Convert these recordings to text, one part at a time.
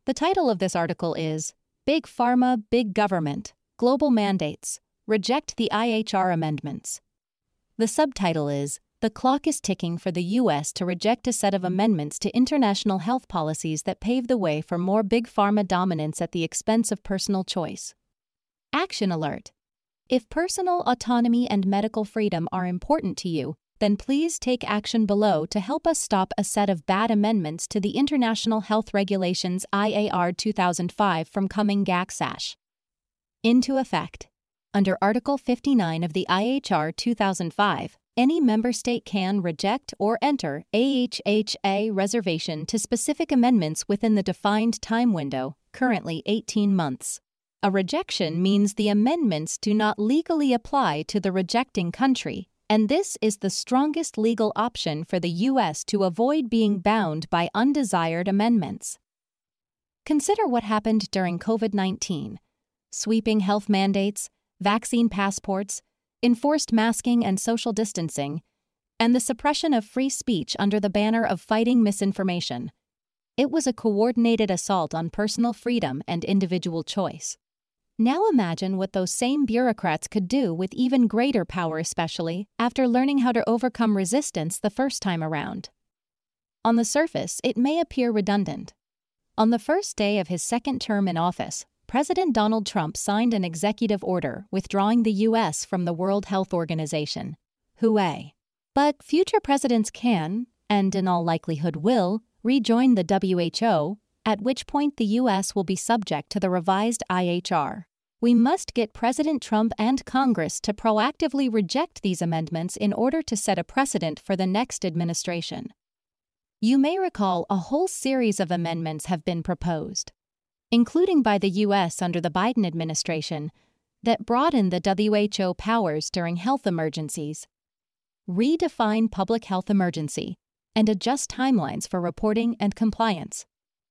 The title of this article is Big Pharma, Big Government, Global Mandates, Reject the IHR Amendments. The subtitle is The Clock is Ticking for the U.S. to Reject a Set of Amendments to International Health Policies that Pave the Way for More Big Pharma Dominance at the Expense of Personal Choice. Action Alert. If personal autonomy and medical freedom are important to you, then please take action below to help us stop a set of bad amendments to the International Health Regulations IAR 2005 from coming GACSASH into effect. Under Article 59 of the IHR 2005, any member state can reject or enter AHHA reservation to specific amendments within the defined time window, currently 18 months. A rejection means the amendments do not legally apply to the rejecting country, and this is the strongest legal option for the U.S. to avoid being bound by undesired amendments. Consider what happened during COVID-19. Sweeping health mandates, vaccine passports, enforced masking and social distancing, and the suppression of free speech under the banner of fighting misinformation. It was a coordinated assault on personal freedom and individual choice. Now imagine what those same bureaucrats could do with even greater power, especially after learning how to overcome resistance the first time around. On the surface, it may appear redundant. On the first day of his second term in office, President Donald Trump signed an executive order withdrawing the U.S. from the World Health Organization, WHO. But future presidents can, and in all likelihood will, rejoin the WHO, at which point the U.S. will be subject to the revised IHR. We must get President Trump and Congress to proactively reject these amendments in order to set a precedent for the next administration. You may recall a whole series of amendments have been proposed, including by the U.S. under the Biden administration, that broaden the WHO powers during health emergencies, redefine public health emergency, and adjust timelines for reporting and compliance.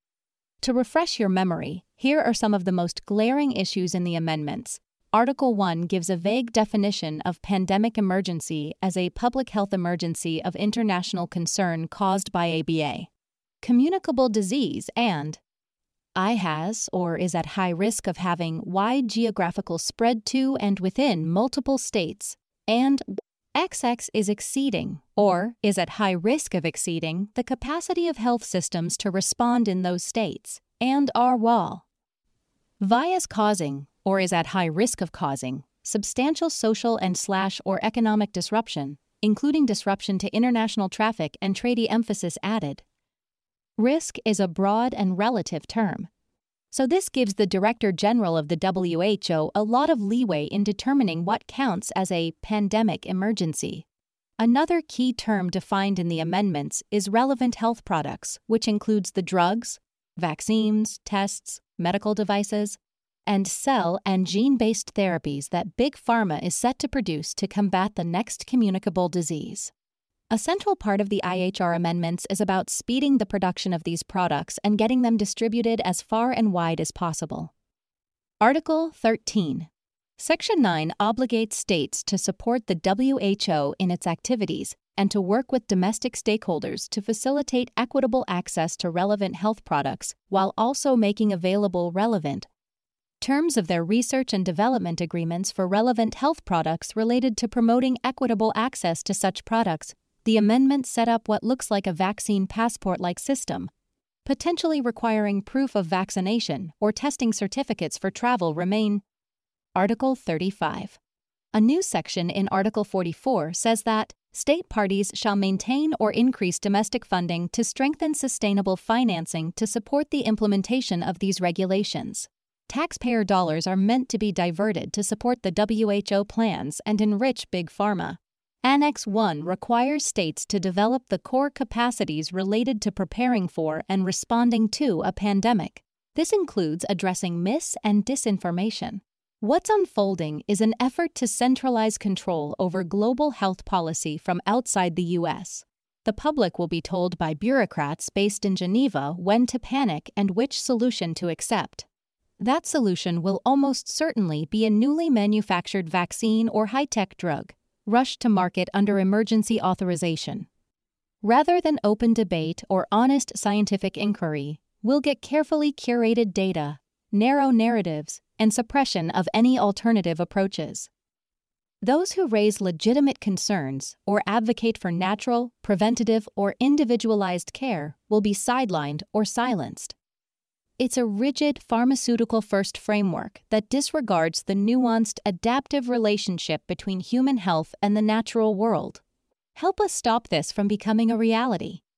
To refresh your memory, here are some of the most glaring issues in the amendments. Article 1 gives a vague definition of pandemic emergency as a public health emergency of international concern caused by ABA, communicable disease, and I has or is at high risk of having wide geographical spread to and within multiple states, and XX is exceeding or is at high risk of exceeding the capacity of health systems to respond in those states, and RWAL. Y is causing or is at high risk of causing substantial social and/or economic disruption, including disruption to international traffic and trade emphasis added. Risk is a broad and relative term, so this gives the Director General of the WHO a lot of leeway in determining what counts as a pandemic emergency. Another key term defined in the amendments is relevant health products, which includes the drugs, vaccines, tests, medical devices, and cell and gene-based therapies that Big Pharma is set to produce to combat the next communicable disease. A central part of the IHR amendments is about speeding the production of these products and getting them distributed as far and wide as possible. Article 13. Section 9 obligates states to support the WHO in its activities and to work with domestic stakeholders to facilitate equitable access to relevant health products while also making available relevant terms of their research and development agreements for relevant health products related to promoting equitable access to such products. The amendment set up what looks like a vaccine passport-like system, potentially requiring proof of vaccination or testing certificates for travel remain. Article 35. A new section in Article 44 says that state parties shall maintain or increase domestic funding to strengthen sustainable financing to support the implementation of these regulations. Taxpayer dollars are meant to be diverted to support the WHO plans and enrich Big Pharma. Annex 1 requires states to develop the core capacities related to preparing for and responding to a pandemic. This includes addressing mis- and disinformation. What's unfolding is an effort to centralize control over global health policy from outside the U.S. The public will be told by bureaucrats based in Geneva when to panic and which solution to accept. That solution will almost certainly be a newly manufactured vaccine or high-tech drug, rushed to market under emergency authorization. Rather than open debate or honest scientific inquiry, We'll get carefully curated data, narrow narratives, and suppression of any alternative approaches. Those who raise legitimate concerns or advocate for natural, preventative, or individualized care will be sidelined or silenced. It's a rigid pharmaceutical-first framework that disregards the nuanced, adaptive relationship between human health and the natural world. Help us stop this from becoming a reality.